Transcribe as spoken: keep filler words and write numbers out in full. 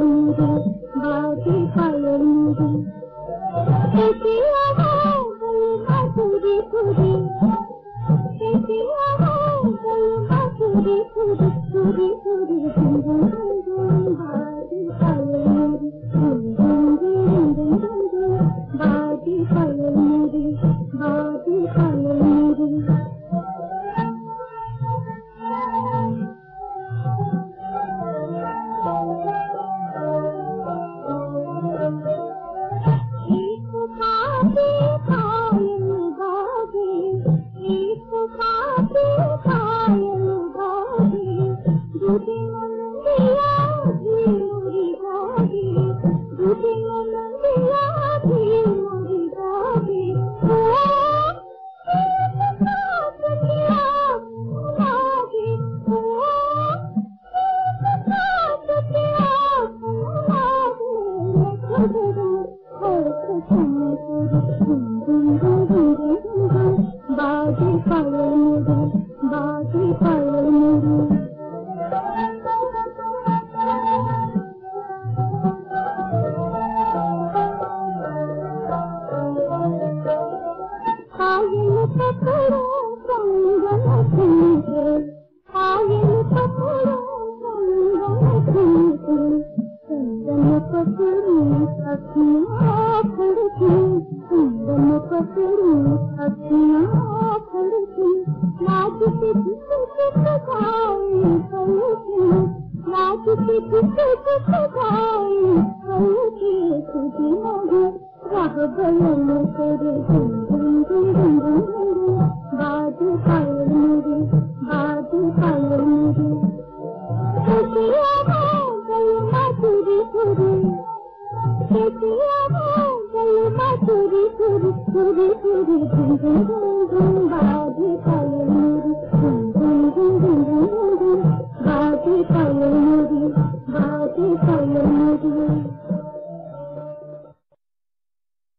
मेरे बाजे पायल मेरे कैसी आवाज़ गई माधुरी सुरी कैसी आवाज़ गई माधुरी सुरी सुरी सुरी झुम झुम झुम बाजे पायल मेरे झुम झुम झुम झुम झुम बाजे पायल मेरे बाजे पायल मेरे बाजे पायल मेरे बाजे पायल मेरे आयल पकड़ो कंगन तुमसे आयल पकड़ो कंगन तुमसे चंदन पकड़ू अखियाँ फड़की चंदन पकड़ू अखियाँ फड़की नाच के झुक गाए पलके नाच के झुक गाए पलके तुझे मगे राह बयन तेरे झुम झुम झुम झुम झुम बाजे पायल मेरे बाजे पायल मेरे कैसी आवाज़ गई माधुरी सुरी कैसी आवाज़ गई माधुरी सुरी सुरी सुरी झुम झुम झुम झुम बाजे पायल मेरे